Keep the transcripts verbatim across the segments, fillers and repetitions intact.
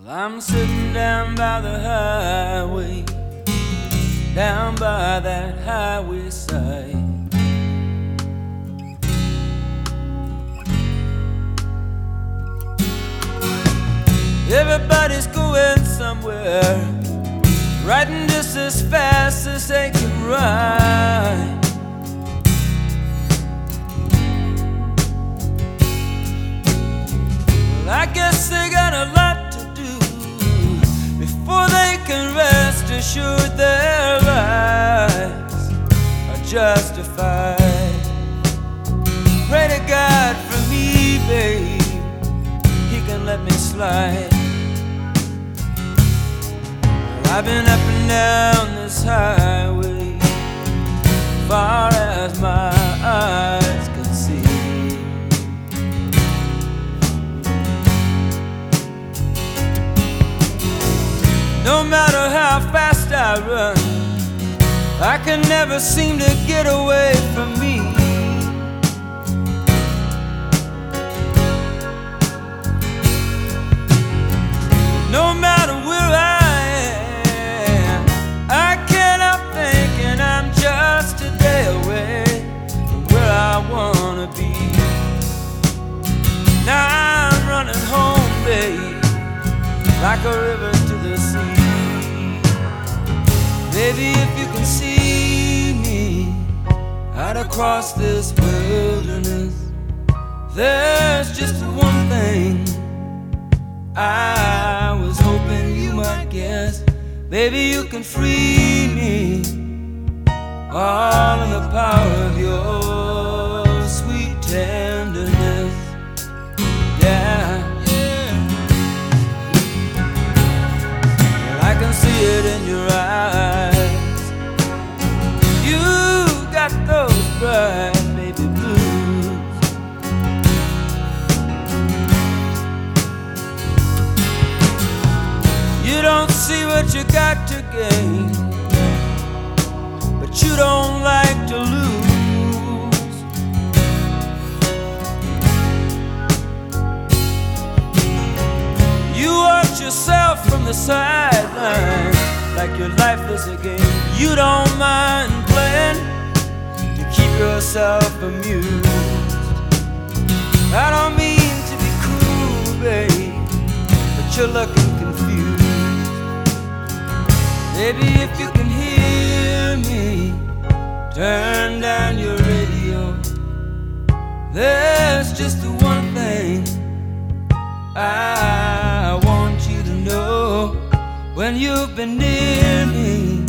I'm sitting down by the highway, down by that highway side. Everybody's going somewhere, riding just as fast as they can ride. Well, I guess they got a lot to do before they can rest assured their lives are justified. Pray to God for me, babe, He can let me slide. Well, I've been up and down this highway far as my eyes can see. No matter how fast I run, I can never seem to get away from me. No matter where I am, I can't help thinking I'm just a day away from where I wanna be. Now I'm running home, babe, like a river to the sea. Baby, if you can see me out across this wilderness, there's just one thing I was hoping you might guess. Baby, you can free me, all in the power of your sweet tenderness. Yeah, yeah. Well, I can see it in your eyes. You got those bright baby blues. You don't see what you got to gain, but you don't like to lose. You watch yourself from the sideline like your life is a game. You don't mind playing to keep yourself amused. I don't mean to be cruel, babe, but you're looking confused. Baby, if you can hear me, turn down your radio. There's just the one thing I want you to know. When you've been near me,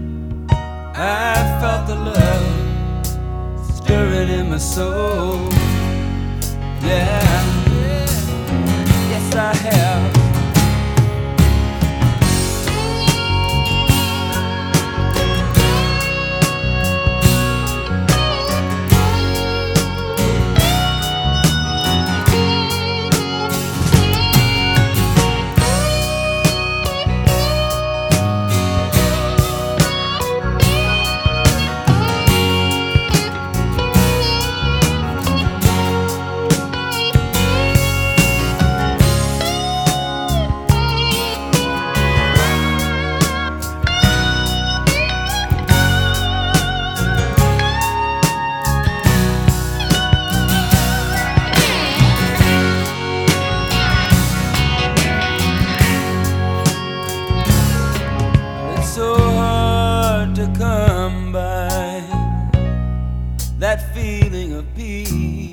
I felt the love stirring in my soul. Yeah, yes I have. Come by that feeling of peace.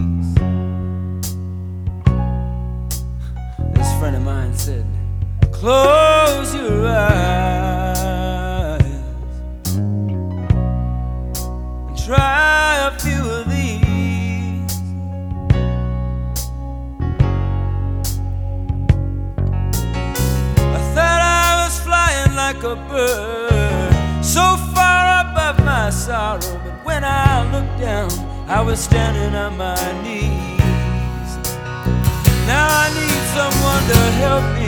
This friend of mine said, close your eyes and try a few of these. I thought I was flying like a bird, so far above my sorrow, but when I looked down, I was standing on my knees. Now I need someone to help me